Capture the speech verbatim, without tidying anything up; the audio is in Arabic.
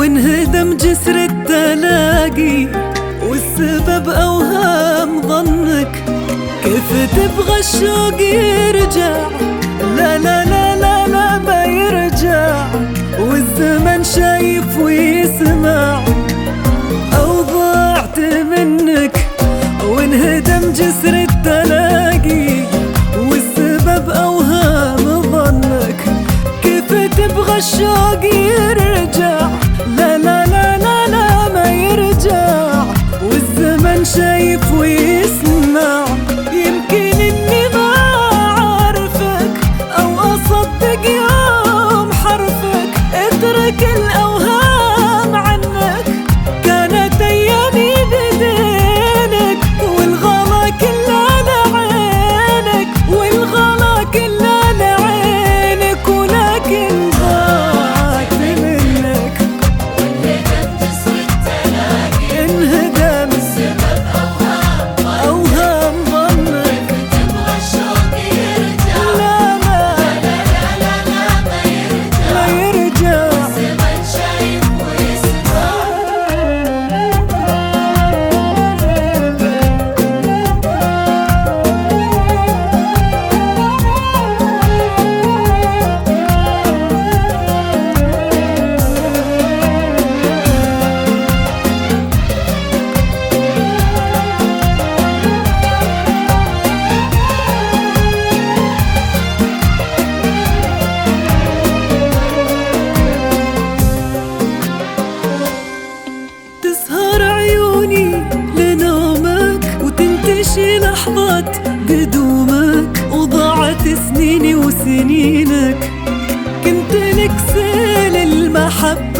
وانهدم جسر التلاقي والسبب أوهام ظنك. كيف تبغى الشوق يرجع؟ لا لا لا لا لا ما يرجع، والزمن شايف ويسمع. أو ضعت منك وانهدم جسر التلاقي والسبب أوهام ظنك. كيف تبغى الشوق يرجع؟ لا لا لا لا لا ما يرجع، والزمن شايف ويسمع. يمكن إني ما أعرفك أو أصدق يوم حرفك، اترك الأوهام عنك. كانت أيامي بدينك والغلا كله على عينك، والغلا كله على عينك، ولكن ضاعت منك. وانهدم جسر التلاقي انهدم السبب أوهام أوهام ظنك. تبغى الشوق يرجع؟ لا لا لا لا لا لا ما يرجع، ما يرجع. الزمن شايف ويسمع. تسهر عيوني لنومك وتنتشي لحظات قدومك، وضاعت سنيني وسنينك. كنت لك سيل المحبة